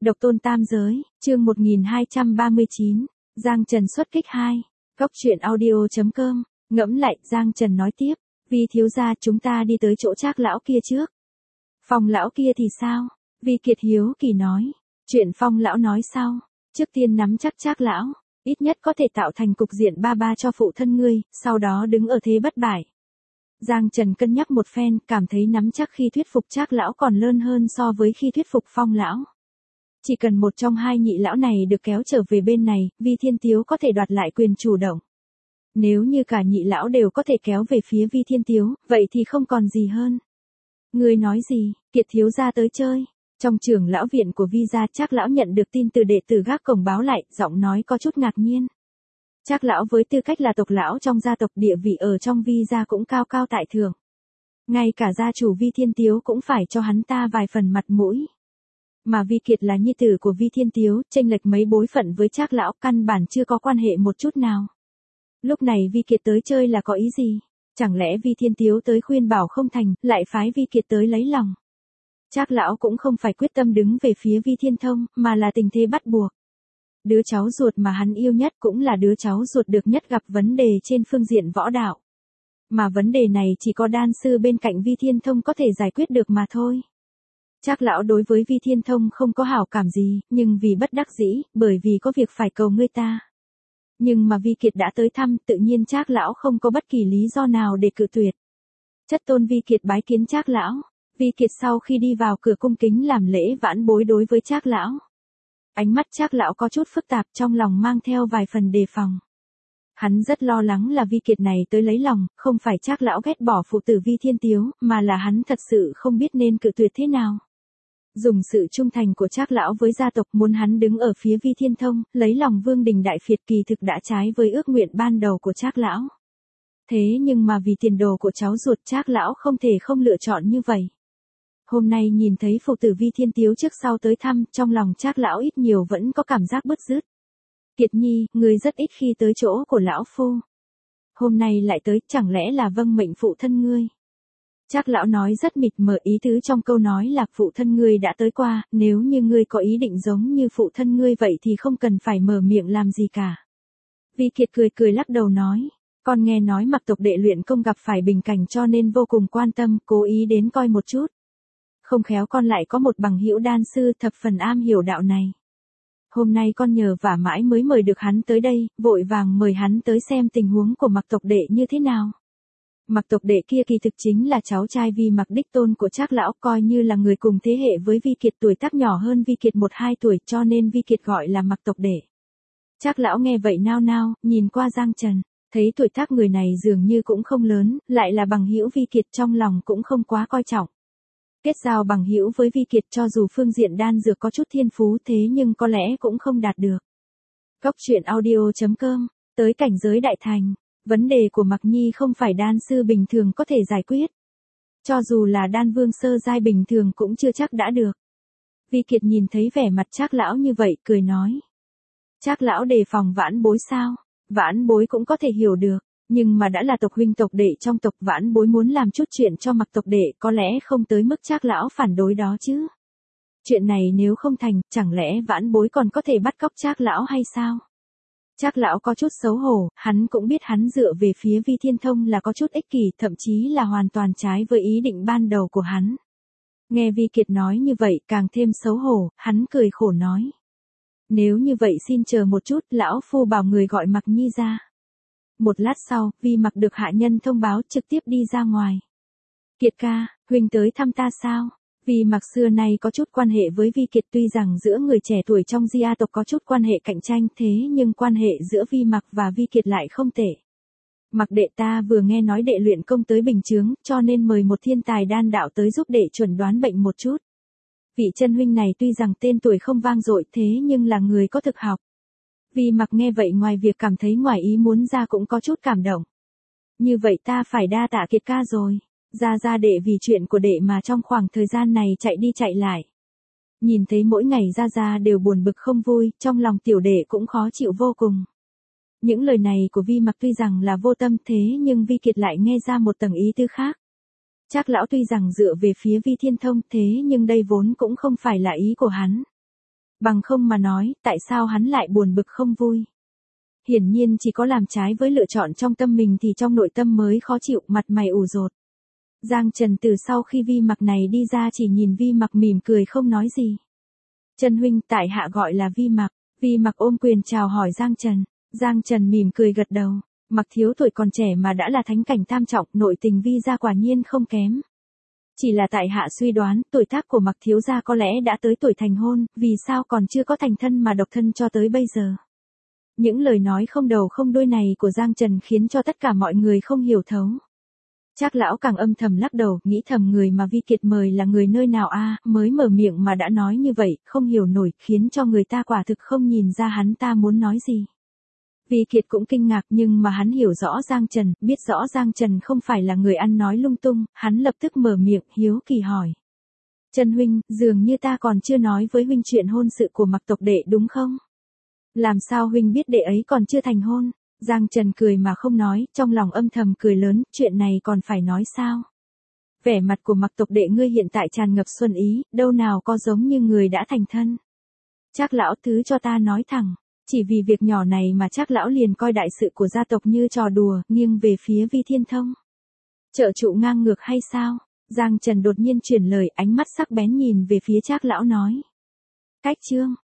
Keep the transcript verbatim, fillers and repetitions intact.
Độc tôn tam giới, chương một nghìn hai trăm ba mươi chín, Giang Trần xuất kích hai. Góc truyện audio chấm com, ngẫm lại, Giang Trần nói tiếp, Vi thiếu gia chúng ta đi tới chỗ Trác lão kia trước. Phong lão kia thì sao? Vi Kiệt hiếu kỳ nói, chuyện Phong lão nói sau, trước tiên nắm chắc Trác lão, ít nhất có thể tạo thành cục diện ba ba cho phụ thân ngươi, sau đó đứng ở thế bất bại. Giang Trần cân nhắc một phen, cảm thấy nắm chắc khi thuyết phục Trác lão còn lớn hơn so với khi thuyết phục Phong lão. Chỉ cần một trong hai nhị lão này được kéo trở về bên này, Vi Thiên Tiếu có thể đoạt lại quyền chủ động. Nếu như cả nhị lão đều có thể kéo về phía Vi Thiên Tiếu, vậy thì không còn gì hơn. Ngươi nói gì? Kiệt thiếu gia tới chơi. Trong trưởng lão viện của Vi gia, Trác lão nhận được tin từ đệ tử gác cổng báo lại, giọng nói có chút ngạc nhiên. Trác lão với tư cách là tộc lão trong gia tộc, địa vị ở trong Vi gia cũng cao cao tại thượng. Ngay cả gia chủ Vi Thiên Tiếu cũng phải cho hắn ta vài phần mặt mũi. Mà Vi Kiệt là nhi tử của Vi Thiên Tiếu, chênh lệch mấy bối phận với Trác lão, căn bản chưa có quan hệ một chút nào. Lúc này Vi Kiệt tới chơi là có ý gì? Chẳng lẽ Vi Thiên Tiếu tới khuyên bảo không thành, lại phái Vi Kiệt tới lấy lòng? Trác lão cũng không phải quyết tâm đứng về phía Vi Thiên Thông, mà là tình thế bắt buộc. Đứa cháu ruột mà hắn yêu nhất cũng là đứa cháu ruột được nhất gặp vấn đề trên phương diện võ đạo. Mà vấn đề này chỉ có đan sư bên cạnh Vi Thiên Thông có thể giải quyết được mà thôi. Trác lão đối với Vi Thiên Thông không có hảo cảm gì, nhưng vì bất đắc dĩ, bởi vì có việc phải cầu người ta. Nhưng mà Vi Kiệt đã tới thăm, tự nhiên Trác lão không có bất kỳ lý do nào để cự tuyệt. Chất tôn Vi Kiệt bái kiến Trác lão. Vi Kiệt sau khi đi vào cửa cung kính làm lễ vãn bối đối với Trác lão. Ánh mắt Trác lão có chút phức tạp, trong lòng mang theo vài phần đề phòng. Hắn rất lo lắng là Vi Kiệt này tới lấy lòng, không phải Trác lão ghét bỏ phụ tử Vi Thiên Tiếu, mà là hắn thật sự không biết nên cự tuyệt thế nào. Dùng sự trung thành của Trác lão với gia tộc, muốn hắn đứng ở phía Vi Thiên Thông, lấy lòng Vương Đình Đại Phiệt, kỳ thực đã trái với ước nguyện ban đầu của Trác lão. Thế nhưng mà vì tiền đồ của cháu ruột, Trác lão không thể không lựa chọn như vậy. Hôm nay nhìn thấy phụ tử Vi Thiên Tiếu trước sau tới thăm, trong lòng Trác lão ít nhiều vẫn có cảm giác bứt rứt. Kiệt nhi, ngươi rất ít khi tới chỗ của lão phu. Hôm nay lại tới, chẳng lẽ là vâng mệnh phụ thân ngươi? Trác lão nói rất mịt mờ, ý tứ trong câu nói là phụ thân ngươi đã tới qua, nếu như ngươi có ý định giống như phụ thân ngươi vậy thì không cần phải mở miệng làm gì cả. Vi Kiệt cười cười lắc đầu nói, con nghe nói Mặc tộc đệ luyện công gặp phải bình cảnh cho nên vô cùng quan tâm, cố ý đến coi một chút. Không khéo con lại có một bằng hữu đan sư thập phần am hiểu đạo này. Hôm nay con nhờ vả mãi mới mời được hắn tới đây, vội vàng mời hắn tới xem tình huống của Mặc tộc đệ như thế nào. Mặc tộc đệ kia kỳ thực chính là cháu trai Vi Mặc đích tôn của Trác lão, coi như là người cùng thế hệ với Vi Kiệt, tuổi tác nhỏ hơn Vi Kiệt một hai tuổi, cho nên Vi Kiệt gọi là Mặc tộc đệ. Trác lão nghe vậy nao nao, nhìn qua Giang Trần, thấy tuổi tác người này dường như cũng không lớn, lại là bằng hữu Vi Kiệt, trong lòng cũng không quá coi trọng. Kết giao bằng hữu với Vi Kiệt, cho dù phương diện đan dược có chút thiên phú, thế nhưng có lẽ cũng không đạt được. Góc truyện audio chấm com, tới cảnh giới đại thành. Vấn đề của Mặc Nhi không phải đan sư bình thường có thể giải quyết. Cho dù là đan vương sơ giai bình thường cũng chưa chắc đã được. Vi Kiệt nhìn thấy vẻ mặt Trác lão như vậy, cười nói. Trác lão đề phòng vãn bối sao? Vãn bối cũng có thể hiểu được, nhưng mà đã là tộc huynh tộc đệ trong tộc, vãn bối muốn làm chút chuyện cho Mặc tộc đệ, có lẽ không tới mức Trác lão phản đối đó chứ. Chuyện này nếu không thành, chẳng lẽ vãn bối còn có thể bắt cóc Trác lão hay sao? Trác lão có chút xấu hổ, hắn cũng biết hắn dựa về phía Vi Thiên Thông là có chút ích kỷ, thậm chí là hoàn toàn trái với ý định ban đầu của hắn. Nghe Vi Kiệt nói như vậy càng thêm xấu hổ, hắn cười khổ nói. Nếu như vậy xin chờ một chút, lão phu bảo người gọi Mặc Nhi ra. Một lát sau, Vi Mặc được hạ nhân thông báo trực tiếp đi ra ngoài. Kiệt ca, huynh tới thăm ta sao? Vi Mặc xưa nay có chút quan hệ với Vi Kiệt, tuy rằng giữa người trẻ tuổi trong Di A tộc có chút quan hệ cạnh tranh, thế nhưng quan hệ giữa Vi Mặc và Vi Kiệt lại không tệ. Mặc đệ ta vừa nghe nói đệ luyện công tới bình chướng, cho nên mời một thiên tài đan đạo tới giúp đệ chuẩn đoán bệnh một chút. Vị chân huynh này tuy rằng tên tuổi không vang dội, thế nhưng là người có thực học. Vi Mặc nghe vậy ngoài việc cảm thấy ngoài ý muốn ra cũng có chút cảm động. Như vậy ta phải đa tạ Kiệt ca rồi. Ra ra đệ vì chuyện của đệ mà trong khoảng thời gian này chạy đi chạy lại. Nhìn thấy mỗi ngày ra ra đều buồn bực không vui, trong lòng tiểu đệ cũng khó chịu vô cùng. Những lời này của Vi Mặc tuy rằng là vô tâm, thế nhưng Vi Kiệt lại nghe ra một tầng ý tư khác. Trác lão tuy rằng dựa về phía Vi Thiên Thông, thế nhưng đây vốn cũng không phải là ý của hắn. Bằng không mà nói, tại sao hắn lại buồn bực không vui? Hiển nhiên chỉ có làm trái với lựa chọn trong tâm mình thì trong nội tâm mới khó chịu, mặt mày ủ rột. Giang Trần từ sau khi Vi Mặc này đi ra chỉ nhìn Vi Mặc mỉm cười không nói gì. Trần huynh, tại hạ gọi là Vi Mặc. Vi Mặc ôm quyền chào hỏi Giang Trần. Giang Trần mỉm cười gật đầu. Mặc thiếu tuổi còn trẻ mà đã là thánh cảnh tam trọng, nội tình Vi gia quả nhiên không kém. Chỉ là tại hạ suy đoán, tuổi tác của Mặc thiếu gia có lẽ đã tới tuổi thành hôn, vì sao còn chưa có thành thân mà độc thân cho tới bây giờ. Những lời nói không đầu không đuôi này của Giang Trần khiến cho tất cả mọi người không hiểu thấu. Trác lão càng âm thầm lắc đầu, nghĩ thầm người mà Vi Kiệt mời là người nơi nào a, mới mở miệng mà đã nói như vậy, không hiểu nổi, khiến cho người ta quả thực không nhìn ra hắn ta muốn nói gì. Vi Kiệt cũng kinh ngạc nhưng mà hắn hiểu rõ Giang Trần, biết rõ Giang Trần không phải là người ăn nói lung tung, hắn lập tức mở miệng, hiếu kỳ hỏi. Trần huynh, dường như ta còn chưa nói với huynh chuyện hôn sự của Mặc tộc đệ đúng không? Làm sao huynh biết đệ ấy còn chưa thành hôn? Giang Trần cười mà không nói, trong lòng âm thầm cười lớn, chuyện này còn phải nói sao? Vẻ mặt của Mặc tộc đệ ngươi hiện tại tràn ngập xuân ý, đâu nào có giống như người đã thành thân. Trác lão thứ cho ta nói thẳng, chỉ vì việc nhỏ này mà Trác lão liền coi đại sự của gia tộc như trò đùa, nghiêng về phía Vi Thiên Thông. Trợ trụ ngang ngược hay sao? Giang Trần đột nhiên chuyển lời, ánh mắt sắc bén nhìn về phía Trác lão nói. Cách chương